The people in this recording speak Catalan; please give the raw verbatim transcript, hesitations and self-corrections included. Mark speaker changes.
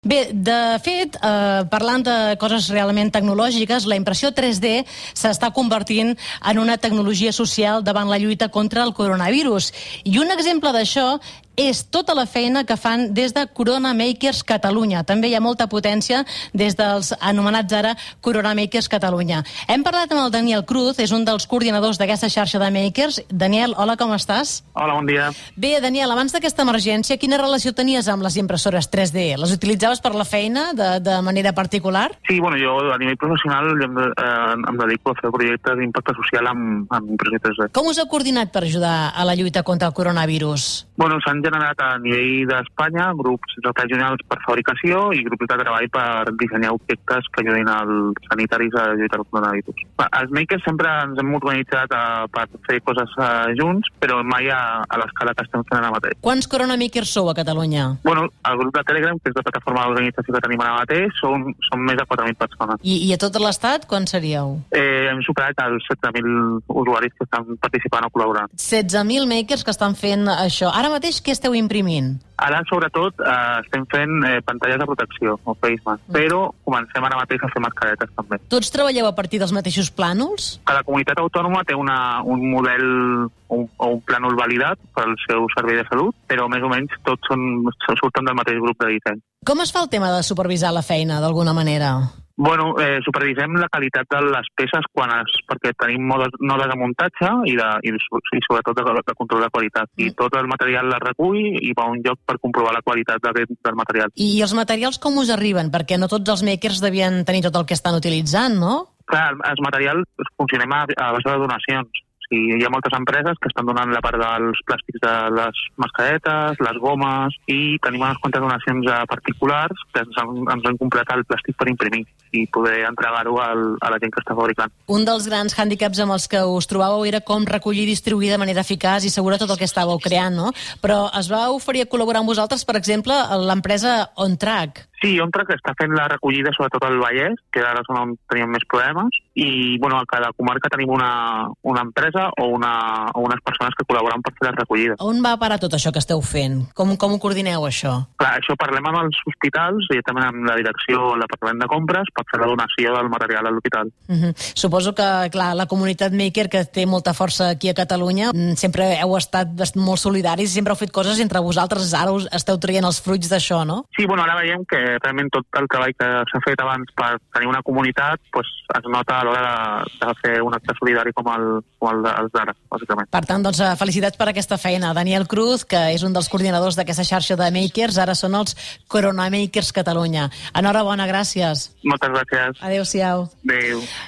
Speaker 1: Bé, de fet, eh, parlant de coses realment tecnològiques, la impressió tres D s'està convertint en una tecnologia social davant la lluita contra el coronavirus. I un exemple d'això és tota la feina que fan des de Corona Makers Catalunya. També hi ha molta potència des dels anomenats ara Corona Makers Catalunya. Hem parlat amb el Daniel Cruz, és un dels coordinadors d'aquesta xarxa de makers. Daniel, hola, com estàs?
Speaker 2: Hola, bon dia.
Speaker 1: Bé, Daniel, abans d'aquesta emergència, quina relació tenies amb les impressores tres D? Les utilitzaves per la feina de, de manera particular?
Speaker 2: Sí, bueno, jo a nivell professional em, eh, em dedico a fer projectes d'impacte social amb, amb impressió tres D.
Speaker 1: Com us heu coordinat per ajudar a la lluita contra el coronavirus?
Speaker 2: Bueno, s'han generat a nivell d'Espanya grups regionals per fabricació i grups de treball per dissenyar objectes que ajudin als sanitaris a lluitar contra el coronavirus. Els makers sempre ens hem organitzat a, per fer coses a, junts, però mai a, a l'escala que estem fent ara mateix.
Speaker 1: Quants Corona Makers sou a Catalunya?
Speaker 2: Bueno, el grup de Telegram, que és la plataforma d'organització que tenim ara mateix, són, són més de quatre mil persones.
Speaker 1: I, i a tot l'estat, quan seríeu?
Speaker 2: Eh, hem superat els setze mil usuaris que estan participant o col·laborant.
Speaker 1: setze mil makers que estan fent això. Ara mateix què esteu imprimint?
Speaker 2: Ara, sobretot, eh, estem fent eh, pantalles de protecció, o face mask, mm. però comencem ara mateix a fer mascaretes també.
Speaker 1: Tots treballeu a partir dels mateixos plànols?
Speaker 2: Cada comunitat autònoma té una, un model un, o un plànol validat pel seu servei de salut, però més o menys tots són, surten del mateix grup de disseny.
Speaker 1: Com es fa el tema de supervisar la feina, d'alguna manera?
Speaker 2: Bueno, eh, supervisem la qualitat de les peces quan es, perquè tenim nodes, nodes de muntatge i, de, i, i sobretot de, de control de qualitat. Mm. I tot el material la recull i va a un lloc per comprovar la qualitat de, del material.
Speaker 1: I els materials com us arriben? Perquè no tots els makers devien tenir tot el que estan utilitzant, no?
Speaker 2: Clar, els materials funcionem a, a base de donacions. I hi ha moltes empreses que estan donant la part dels plàstics de les mascaretes, les gomes, i tenim unes quantes donacions a particulars que ens han, ens han comprat el plàstic per imprimir i poder entregar-ho a la gent que està fabricant.
Speaker 1: Un dels grans hàndicaps amb els que us trobàveu era com recollir i distribuir de manera eficaç i segura tot el que estàveu creant, no? Però es va oferir a col·laborar amb vosaltres, per exemple, l'empresa OnTrack.
Speaker 2: Sí, OnTrack està fent la recollida sobretot al Vallès, que ara és on tenim més problemes, i bueno, a cada comarca tenim una, una empresa o, una, o unes persones que col·laboren per fer la recollida.
Speaker 1: On va parar tot això que esteu fent? Com, com ho coordineu, això?
Speaker 2: Clar, això parlem amb els hospitals i també amb la direcció, el departament de compres, per fer la donació del material a l'hospital.
Speaker 1: Uh-huh. Suposo que, clar, la comunitat maker, que té molta força aquí a Catalunya, sempre heu estat molt solidaris, sempre heu fet coses entre vosaltres, ara us esteu traient els fruits d'això, no?
Speaker 2: Sí, bueno, ara veiem que realment tot el treball que s'ha fet abans per tenir una comunitat pues, es nota a l'hora de, de fer un acte solidari com el, com el d'ara, bàsicament.
Speaker 1: Per tant, doncs, felicitats per aquesta feina. Daniel Cruz, que és un dels coordinadors d'aquesta xarxa de makers, ara són els Corona Makers Catalunya. Enhorabona, gràcies.
Speaker 2: Moltes gràcies.
Speaker 1: Adéu-siau.
Speaker 2: Adéu.